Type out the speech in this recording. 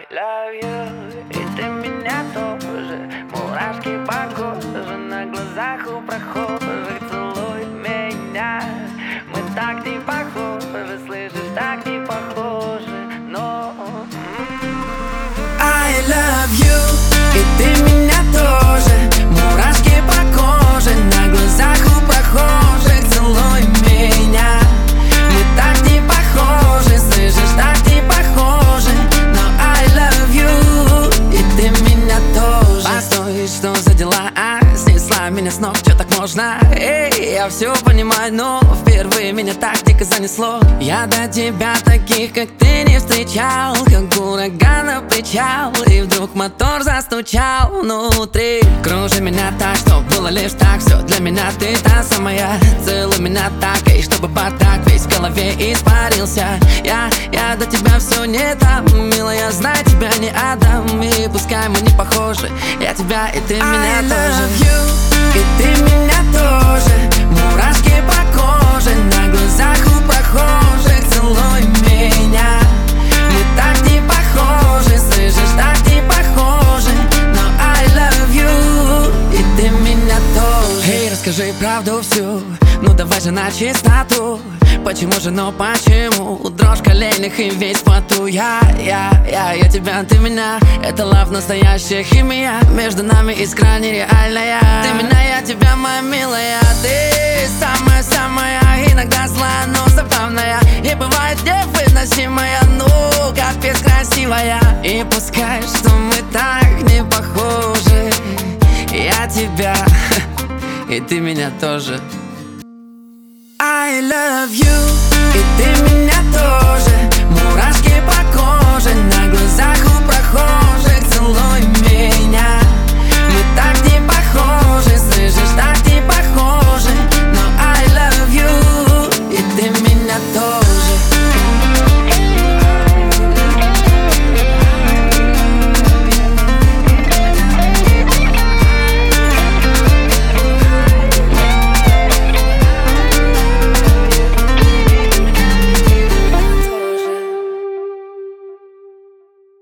I love you, и ты меня тоже. Мурашки по коже, на глазах у прохожих. Целуй меня, мы так не похожи. Слышишь, так не похожи, но I love you, и ты меня тоже. Мурашки по коже, на глазах у прохожих. Целуй меня, мы так не похожи. Слышишь, так не похожи, но I love you, и ты меня тоже. Постой, что за дела? Снесла меня с ног, чё так можно? Эй, я все понимаю, но впервые меня так дико занесло. Я до тебя таких, как ты, не встречал. Как ураган на причал, и вдруг мотор застучал внутри. Кружи меня так, что было лишь так. Все для меня ты та самая. Целуй меня так, и чтобы бардак весь в голове испарился. Я до тебя все не там, милая, знай, тебя не отдам. И пускай мы не похожи, я тебя и ты меня тоже. I love you, и ты меня тоже. Мурашки по коже, на глазах у прохожих. Целуй меня, мы так не похожи. Слышишь, так не похожи, но I love you, и ты меня тоже. Эй, расскажи правду всю, ну давай же на чистоту. Почему же, но почему? Дрожь коленях и весь в поту. Я тебя, ты меня. Это лав, настоящая химия. Между нами искра нереальная. Ты меня, я тебя, моя милая. Ты самая-самая, иногда злая, но забавная. И бывает невыносимая, ну, капец красивая. И пускай, что мы так не похожи. Я тебя, и ты меня тоже. I love you, и ты меня тоже.